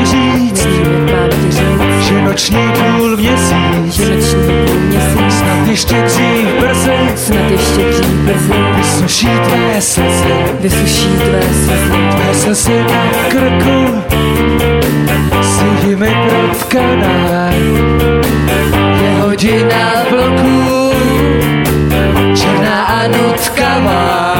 ti říct, že noční půl měsíc, snad ještě dřív brzy, vysuší tvé slzy, tvé slzy na krku, si jimi protkaná. Je hodina bloku, černá a nutkavá.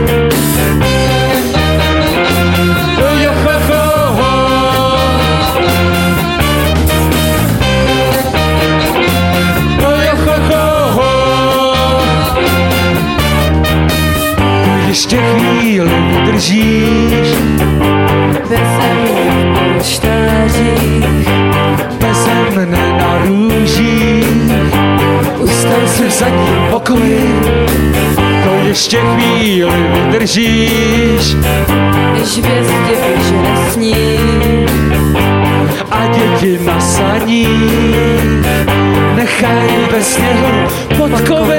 Ještě chvíli vydržíš, beze mě v polštářích, beze mne na růžích, ustaň se v zadním pokoji, to ještě chvíli vydržíš, než hvězdě vyžene sníh a děti na saních nechají bez sněhu podkovy.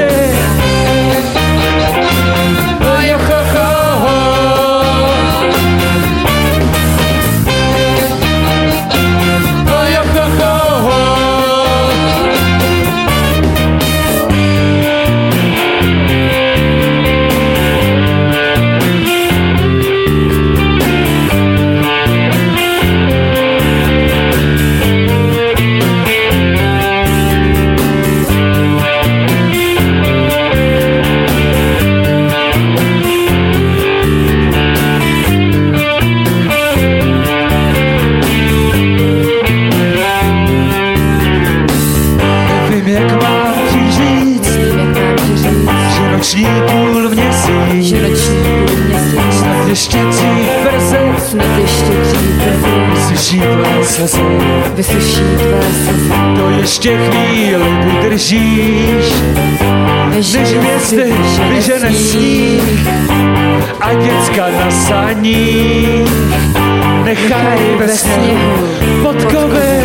Jak mám ti říct, že noční půl měsíc, snad ještě dřív brzy, vysuší tvé slzy, to ještě chvíli vydržíš, než hvězdy vyžene sníh a děcka na saních nechají ve sněhu podkovy.